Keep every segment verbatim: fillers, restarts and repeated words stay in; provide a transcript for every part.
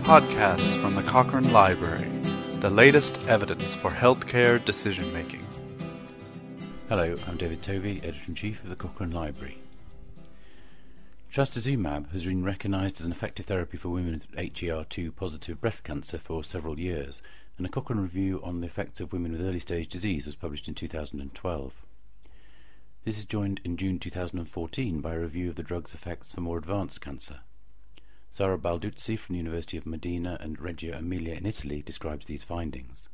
Podcasts from the Cochrane Library, the latest evidence for healthcare decision-making. Hello, I'm David Tovey, Editor-in-Chief of the Cochrane Library. Trastuzumab has been recognised as an effective therapy for women with H E R two positive breast cancer for several years, and a Cochrane review on the effects of women with early-stage disease was published in two thousand twelve. This is joined in June two thousand fourteen by a review of the drug's effects for more advanced cancer. Sara Balduzzi from the University of Modena and Reggio Emilia in Italy describes these findings.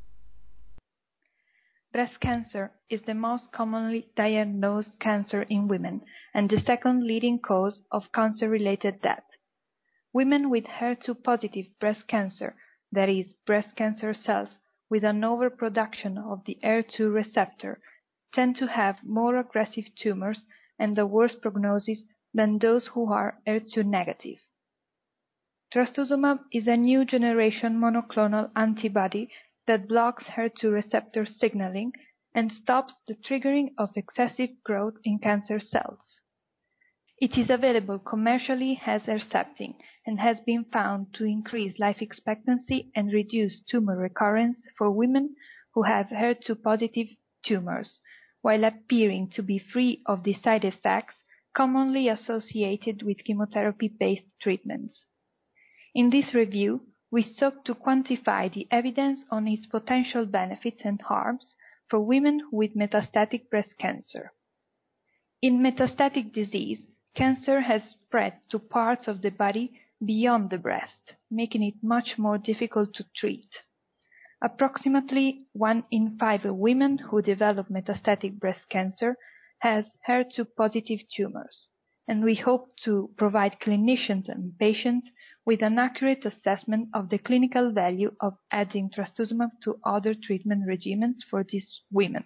Breast cancer is the most commonly diagnosed cancer in women and the second leading cause of cancer-related death. Women with H E R two positive breast cancer, that is, breast cancer cells with an overproduction of the H E R two receptor, tend to have more aggressive tumors and a worse prognosis than those who are H E R two negative. Trastuzumab is a new generation monoclonal antibody that blocks H E R two receptor signaling and stops the triggering of excessive growth in cancer cells. It is available commercially as Herceptin and has been found to increase life expectancy and reduce tumor recurrence for women who have H E R two positive tumors, while appearing to be free of the side effects commonly associated with chemotherapy-based treatments. In this review, we sought to quantify the evidence on its potential benefits and harms for women with metastatic breast cancer. In metastatic disease, cancer has spread to parts of the body beyond the breast, making it much more difficult to treat. Approximately one in five women who develop metastatic breast cancer has H E R two positive tumors, and we hope to provide clinicians and patients with an accurate assessment of the clinical value of adding trastuzumab to other treatment regimens for these women.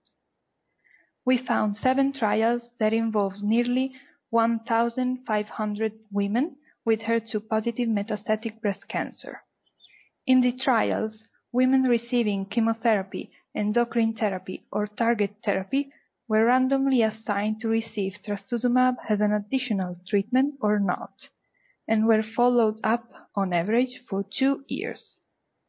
We found seven trials that involved nearly one thousand five hundred women with H E R two positive metastatic breast cancer. In the trials, women receiving chemotherapy, endocrine therapy, or target therapy were randomly assigned to receive trastuzumab as an additional treatment or not, and were followed up on average for two years.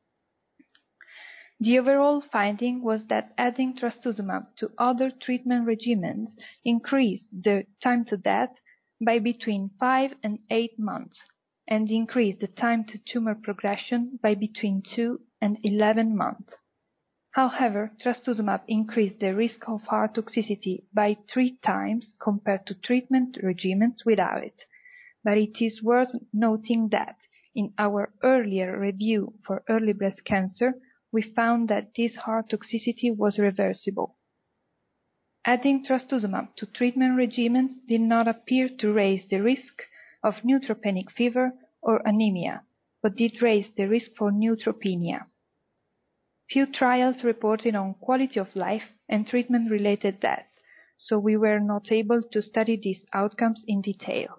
The overall finding was that adding trastuzumab to other treatment regimens increased the time to death by between five and eight months, and increased the time to tumor progression by between two and eleven months. However, trastuzumab increased the risk of heart toxicity by three times compared to treatment regimens without it. But it is worth noting that in our earlier review for early breast cancer, we found that this heart toxicity was reversible. Adding trastuzumab to treatment regimens did not appear to raise the risk of neutropenic fever or anemia, but did raise the risk for neutropenia. Few trials reported on quality of life and treatment-related deaths, so we were not able to study these outcomes in detail.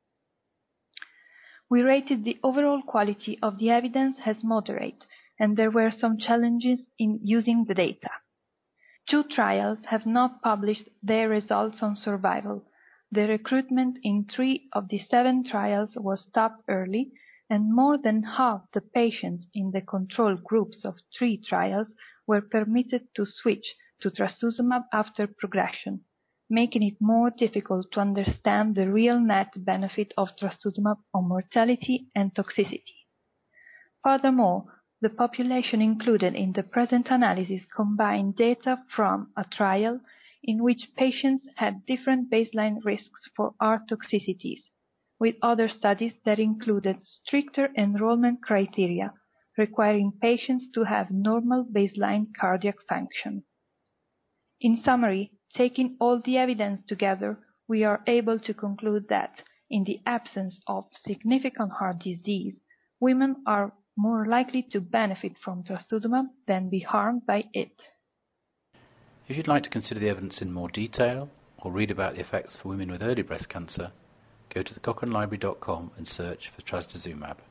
We rated the overall quality of the evidence as moderate, and there were some challenges in using the data. Two trials have not published their results on survival. The recruitment in three of the seven trials was stopped early, and more than half the patients in the control groups of three trials were permitted to switch to trastuzumab after progression, making it more difficult to understand the real net benefit of trastuzumab on mortality and toxicity. Furthermore, the population included in the present analysis combined data from a trial in which patients had different baseline risks for heart toxicities, with other studies that included stricter enrollment criteria, requiring patients to have normal baseline cardiac function. In summary, taking all the evidence together, we are able to conclude that, in the absence of significant heart disease, women are more likely to benefit from trastuzumab than be harmed by it. If you'd like to consider the evidence in more detail, or read about the effects for women with early breast cancer, go to the cochrane library dot com and search for trastuzumab.